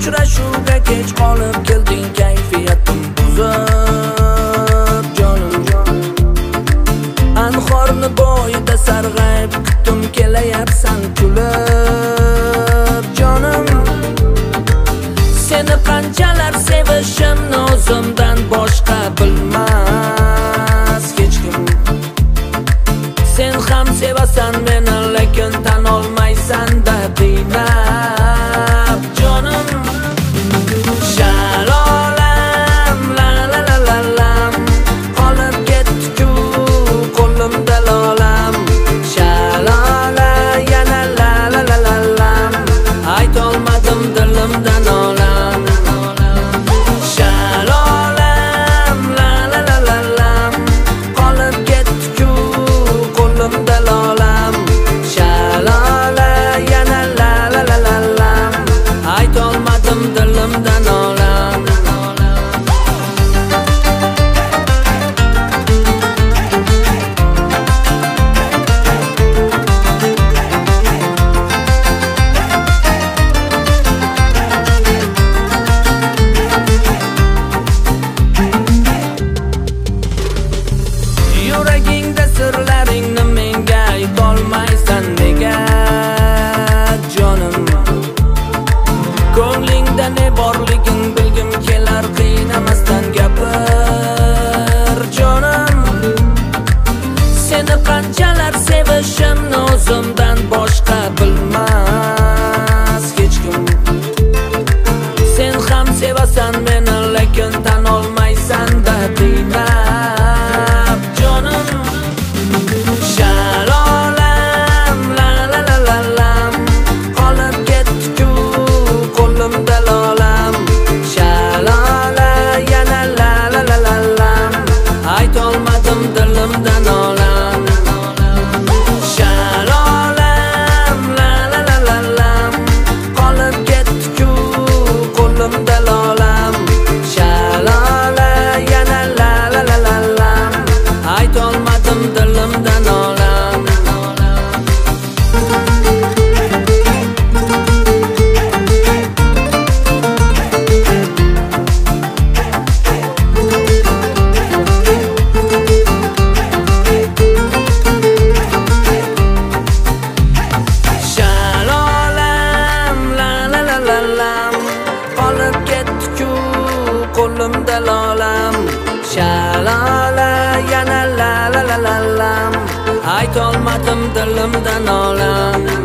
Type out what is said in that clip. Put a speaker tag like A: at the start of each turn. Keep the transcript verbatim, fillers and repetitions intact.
A: Uchrashuvga kech qolib kelding, kayfiyatim buzib jonim. Anhorni bo'yida sarg'ayib kutdim, kelayapsan kulib jonim. Seni qanchalar sevishimni o'zimdan boshqa bilmas hech kim. Sen ham sevasan meni, lekin tan olmaysan-da qiynab jonim. Shalolam la la la la lam, qolib ketdi-ku qo'limda lolam. Shalola yana la la la la lam, aytolmadim dilimdan olam. Shalolam la la la la lam, qolib ketdi-ku qo'limda lolam. Shalola yana la la la la lam, aytolmadim dilimdan olam. Yuragingda sirlaringni menga aytolmaysan nega jonim. Ko'nglingda ne borligin bilgim kelar, qiynamasdan gapir jonim. Seni qanchalar sevishimni o'zimdan boshqa bilmas hech kim. Sen ham sevasan meni, lekin tan olmaysan-da qiynab jonim. Shalolam la la la la lam, qolib ketdi-ku qo'limda lolam. Shalola yana la la la la lam, aytolmadim dilimdan olam. Shalolam la la la la lam, qolib ketdi-ku qo'limda lolam. Shalola yana la la la la lam, aytolmadim dilimdan olam. Shalolam la la la la lam, qolib ketdi-ku qo'limda lolam. Shalola yana la la la la lam, aytolmadim dilimdan olam.